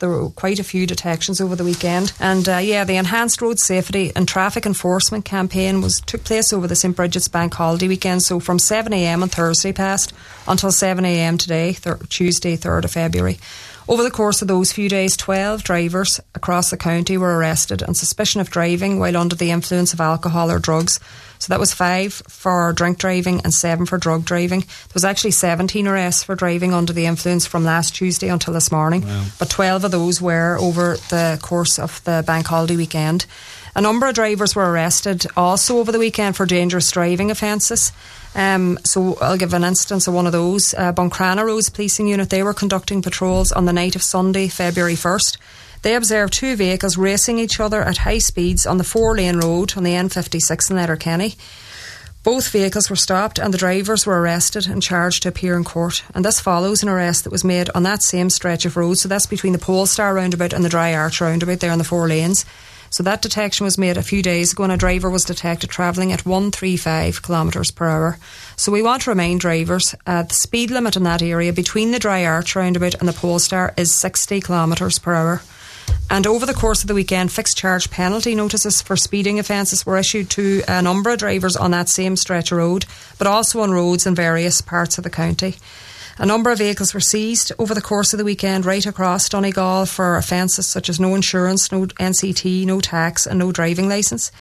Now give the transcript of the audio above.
there were quite a few detections over the weekend. And the Enhanced Road Safety and Traffic Enforcement campaign took place over the St Bridget's Bank Holiday weekend, so from 7am on Thursday past until 7am today, Tuesday 3rd of February. Over the course of those few days, 12 drivers across the county were arrested on suspicion of driving while under the influence of alcohol or drugs. So that was 5 for drink driving and 7 for drug driving. There was actually 17 arrests for driving under the influence from last Tuesday until this morning. Wow. But 12 of those were over the course of the bank holiday weekend. A number of drivers were arrested also over the weekend for dangerous driving offences. So I'll give an instance of one of those. Buncrana Roads Policing Unit, they were conducting patrols on the night of Sunday, February 1st. They observed 2 vehicles racing each other at high speeds on the 4-lane road on the N56 in Letterkenny. Both vehicles were stopped and the drivers were arrested and charged to appear in court. And this follows an arrest that was made on that same stretch of road. So that's between the Polestar roundabout and the Dry Arch roundabout there on the 4 lanes. So that detection was made a few days ago and a driver was detected travelling at 135 kilometres per hour. So we want to remind drivers the speed limit in that area between the Dry Arch roundabout and the Polestar is 60 kilometres per hour. And over the course of the weekend, fixed charge penalty notices for speeding offences were issued to a number of drivers on that same stretch of road, but also on roads in various parts of the county. A number of vehicles were seized over the course of the weekend right across Donegal for offences such as no insurance, no NCT, no tax and no driving licence.